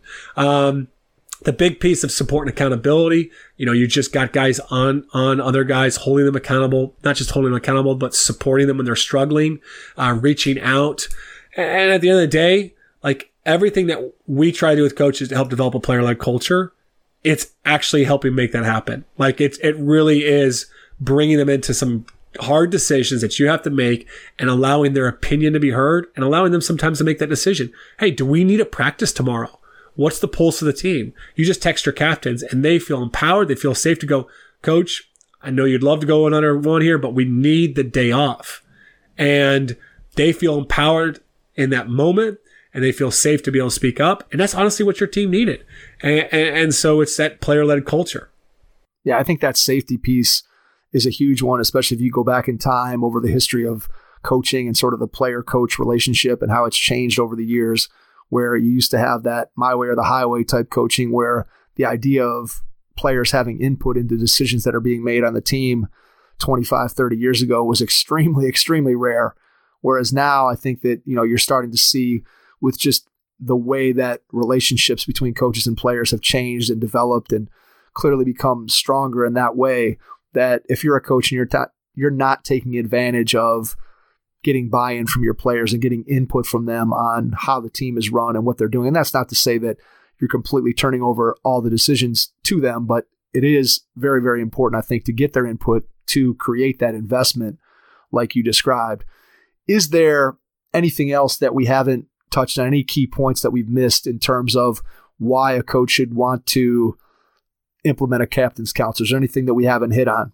The big piece of support and accountability, you just got guys on other guys, holding them accountable, not just holding them accountable, but supporting them when they're struggling, reaching out. And at the end of the day, like everything that we try to do with coaches to help develop a player-led culture, it's actually helping make that happen. Like it really is bringing them into some hard decisions that you have to make and allowing their opinion to be heard and allowing them sometimes to make that decision. Hey, do we need a practice tomorrow? What's the pulse of the team? You just text your captains and they feel empowered. They feel safe to go, Coach, I know you'd love to go another one here, but we need the day off. And they feel empowered in that moment and they feel safe to be able to speak up. And that's honestly what your team needed. And so it's that player-led culture. Yeah, I think that safety piece is a huge one, especially if you go back in time over the history of coaching and sort of the player-coach relationship and how it's changed over the years, where you used to have that my way or the highway type coaching where the idea of players having input into decisions that are being made on the team 25, 30 years ago was extremely, extremely rare. Whereas now I think that, you're starting to see with just the way that relationships between coaches and players have changed and developed and clearly become stronger in that way, that if you're a coach and you're not taking advantage of getting buy-in from your players and getting input from them on how the team is run and what they're doing. And that's not to say that you're completely turning over all the decisions to them, but it is very, very important, I think, to get their input to create that investment like you described. Is there anything else that we haven't touched on, any key points that we've missed in terms of why a coach should want to implement a captain's council? Is there anything that we haven't hit on?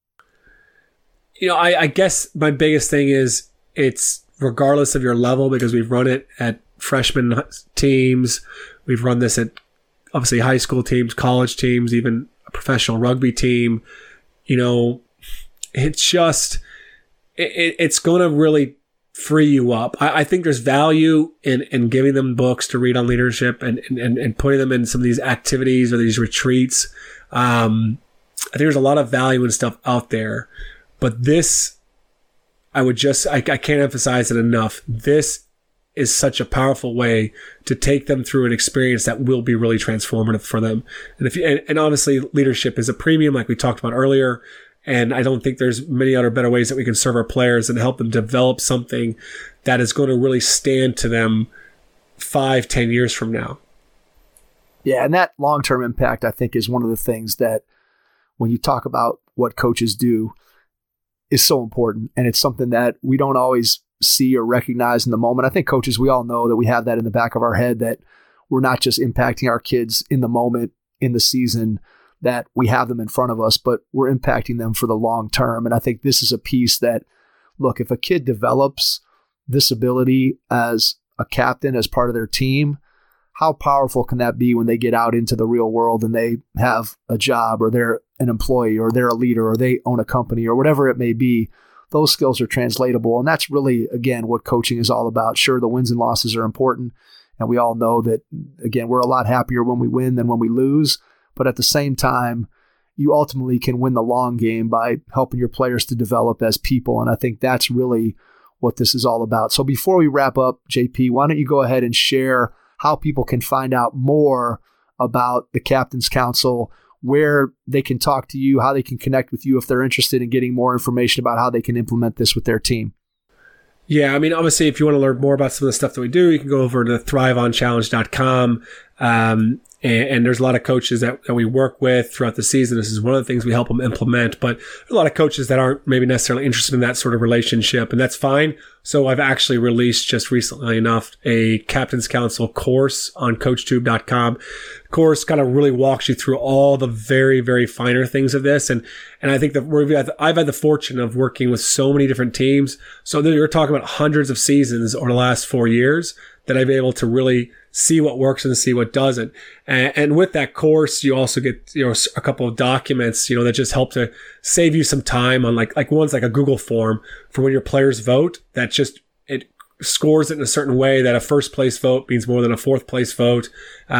I guess my biggest thing is it's regardless of your level, because we've run it at freshman teams. We've run this at obviously high school teams, college teams, even a professional rugby team. It's just, it's going to really free you up. I think there's value in giving them books to read on leadership and putting them in some of these activities or these retreats. I think there's a lot of value in stuff out there, but this, I can't emphasize it enough. This is such a powerful way to take them through an experience that will be really transformative for them. And honestly, leadership is a premium, like we talked about earlier. And I don't think there's many other better ways that we can serve our players and help them develop something that is going to really stand to them 5-10 years from now. Yeah, and that long-term impact, I think, is one of the things that when you talk about what coaches do is so important. And it's something that we don't always see or recognize in the moment. I think coaches, we all know that we have that in the back of our head, that we're not just impacting our kids in the moment, in the season, that we have them in front of us, but we're impacting them for the long term. And I think this is a piece that, look, if a kid develops this ability as a captain, as part of their team, how powerful can that be when they get out into the real world and they have a job, or they're an employee, or they're a leader, or they own a company, or whatever it may be? Those skills are translatable. And that's really, again, what coaching is all about. Sure, the wins and losses are important. And we all know that, again, we're a lot happier when we win than when we lose. But at the same time, you ultimately can win the long game by helping your players to develop as people. And I think that's really what this is all about. So before we wrap up, JP, why don't you go ahead and share how people can find out more about the Captain's Council, where they can talk to you, how they can connect with you if they're interested in getting more information about how they can implement this with their team. Yeah, I mean, obviously, if you want to learn more about some of the stuff that we do, you can go over to thriveonchallenge.com. And there's a lot of coaches that we work with throughout the season. This is one of the things we help them implement, but there's a lot of coaches that aren't maybe necessarily interested in that sort of relationship, and that's fine. So I've actually released just recently enough a Captain's Council course on coachtube.com. Course kind of really walks you through all the very, very finer things of this. And I think that I've had the fortune of working with so many different teams. So you're talking about hundreds of seasons over the last 4 years that I've been able to really see what works and see what doesn't. And with that course, you also get, a couple of documents, that just help to save you some time on like one's like a Google form for when your players vote, that just, it scores it in a certain way that a first place vote means more than a fourth place vote,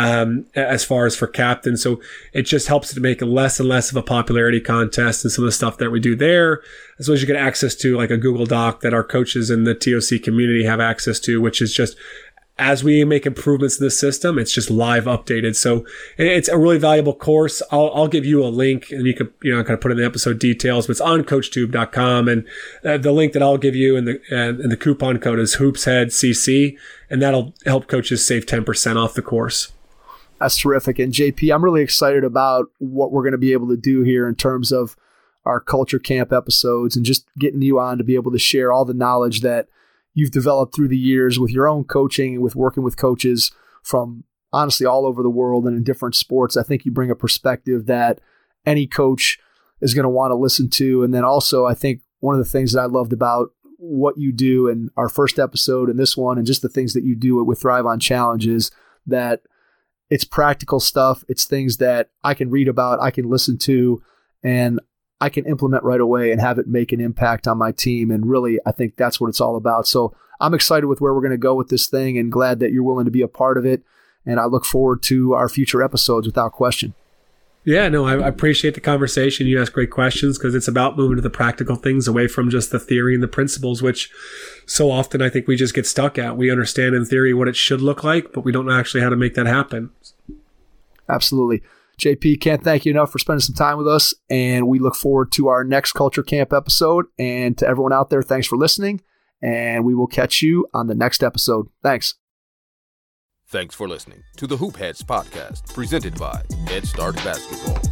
as far as for captain. So it just helps to make less and less of a popularity contest, and some of the stuff that we do there, as well as you get access to like a Google Doc that our coaches in the TOC community have access to, which is just, as we make improvements in the system, it's just live updated. So it's a really valuable course. I'll give you a link, and you can, kind of put in the episode details, but it's on coachtube.com. And the link that I'll give you and the coupon code is HoopsHeadCC, and that'll help coaches save 10% off the course. That's terrific. And JP, I'm really excited about what we're going to be able to do here in terms of our Culture Camp episodes, and just getting you on to be able to share all the knowledge that you've developed through the years with your own coaching and with working with coaches from honestly all over the world and in different sports. I think you bring a perspective that any coach is going to want to listen to. And then also, I think one of the things that I loved about what you do in our first episode and this one, and just the things that you do with Thrive on Challenge, is that it's practical stuff. It's things that I can read about, I can listen to, and I can implement right away and have it make an impact on my team. And really, I think that's what it's all about. So I'm excited with where we're going to go with this thing, and glad that you're willing to be a part of it. And I look forward to our future episodes without question. Yeah, no, I appreciate the conversation. You ask great questions because it's about moving to the practical things away from just the theory and the principles, which so often I think we just get stuck at. We understand in theory what it should look like, but we don't know actually how to make that happen. Absolutely. JP, can't thank you enough for spending some time with us, and we look forward to our next Culture Camp episode. And to everyone out there, thanks for listening, and we will catch you on the next episode. Thanks. Thanks for listening to the Hoop Heads podcast, presented by Head Start Basketball.